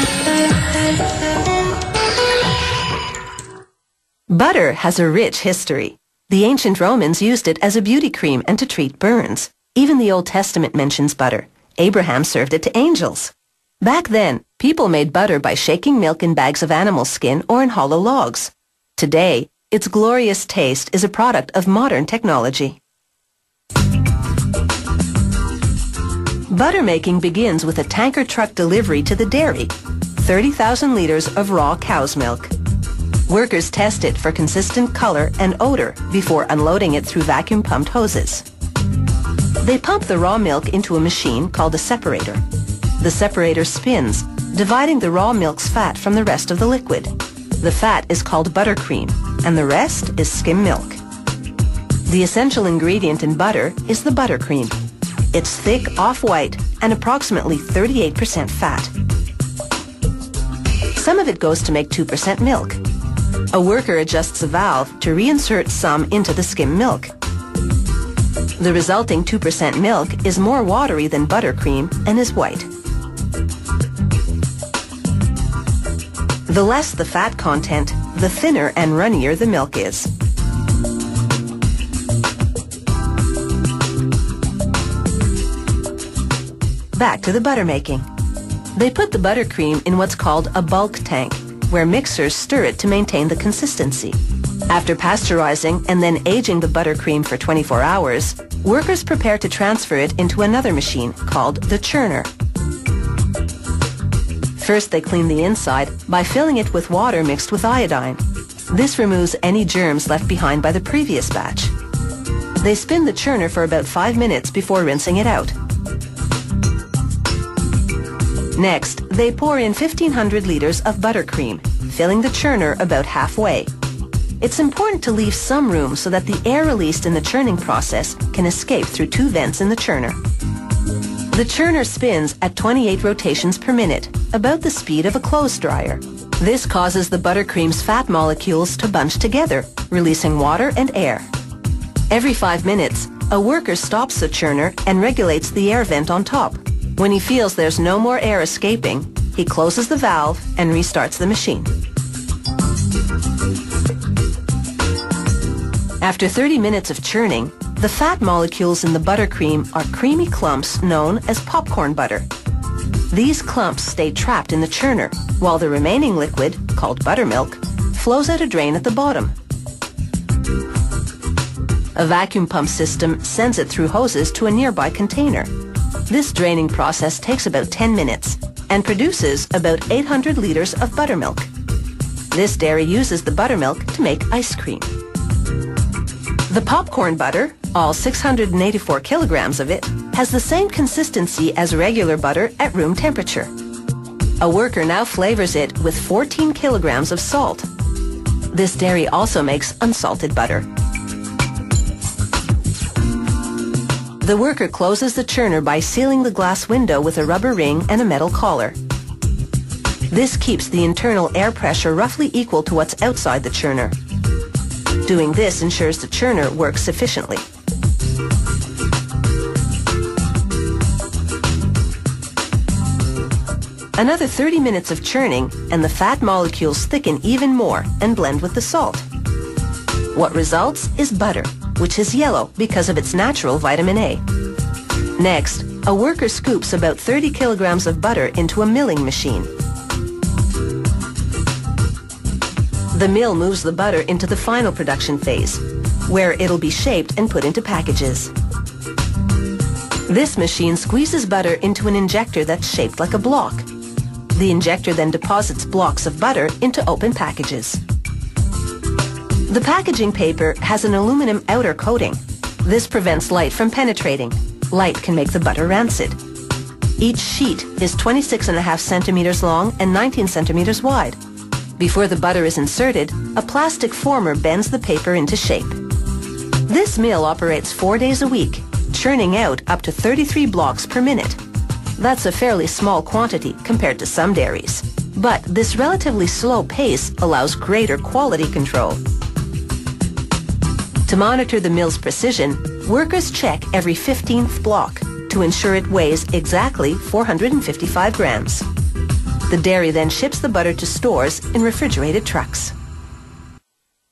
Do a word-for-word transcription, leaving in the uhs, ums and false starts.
Butter has a rich history. The ancient Romans used it as a beauty cream and to treat burns. Even the Old Testament mentions butter. Abraham served it to angels. Back then, people made butter by shaking milk in bags of animal skin or in hollow logs. Today, its glorious taste is a product of modern technology. Butter making begins with a tanker truck delivery to the dairy, thirty thousand liters of raw cow's milk. Workers test it for consistent color and odor before unloading it through vacuum-pumped hoses. They pump the raw milk into a machine called a separator. The separator spins, dividing the raw milk's fat from the rest of the liquid. The fat is called buttercream, and the rest is skim milk. The essential ingredient in butter is the buttercream. It's thick, off-white, and approximately thirty-eight percent fat. Some of it goes to make two percent milk. A worker adjusts a valve to reinsert some into the skim milk. The resulting two percent milk is more watery than buttercream and is white. The less the fat content, the thinner and runnier the milk is. Back to the butter making. They put the buttercream in what's called a bulk tank, where mixers stir it to maintain the consistency. After pasteurizing and then aging the buttercream for twenty-four hours, workers prepare to transfer it into another machine called the churner. First, they clean the inside by filling it with water mixed with iodine. This removes any germs left behind by the previous batch. They spin the churner for about five minutes before rinsing it out. Next, they pour in fifteen hundred liters of buttercream, filling the churner about halfway. It's important to leave some room so that the air released in the churning process can escape through two vents in the churner. The churner spins at twenty-eight rotations per minute, about the speed of a clothes dryer. This causes the buttercream's fat molecules to bunch together, releasing water and air. Every five minutes, a worker stops the churner and regulates the air vent on top. When he feels there's no more air escaping, he closes the valve and restarts the machine. After thirty minutes of churning, the fat molecules in the buttercream are creamy clumps known as popcorn butter. These clumps stay trapped in the churner, while the remaining liquid, called buttermilk, flows out a drain at the bottom. A vacuum pump system sends it through hoses to a nearby container. This draining process takes about ten minutes and produces about eight hundred liters of buttermilk. This dairy uses the buttermilk to make ice cream. The popcorn butter, all six hundred eighty-four kilograms of it, has the same consistency as regular butter at room temperature. A worker now flavors it with fourteen kilograms of salt. This dairy also makes unsalted butter. The worker closes the churner by sealing the glass window with a rubber ring and a metal collar. This keeps the internal air pressure roughly equal to what's outside the churner. Doing this ensures the churner works efficiently. Another thirty minutes of churning and the fat molecules thicken even more and blend with the salt. What results is butter, which is yellow because of its natural vitamin A. Next, a worker scoops about thirty kilograms of butter into a milling machine. The mill moves the butter into the final production phase, where it'll be shaped and put into packages. This machine squeezes butter into an injector that's shaped like a block. The injector then deposits blocks of butter into open packages. The packaging paper has an aluminum outer coating. This prevents light from penetrating. Light can make the butter rancid. Each sheet is twenty-six and a half centimeters long and nineteen centimeters wide. Before the butter is inserted, a plastic former bends the paper into shape. This mill operates four days a week, churning out up to thirty-three blocks per minute. That's a fairly small quantity compared to some dairies. But this relatively slow pace allows greater quality control. To monitor the mill's precision, workers check every fifteenth block to ensure it weighs exactly four hundred fifty-five grams. The dairy then ships the butter to stores in refrigerated trucks.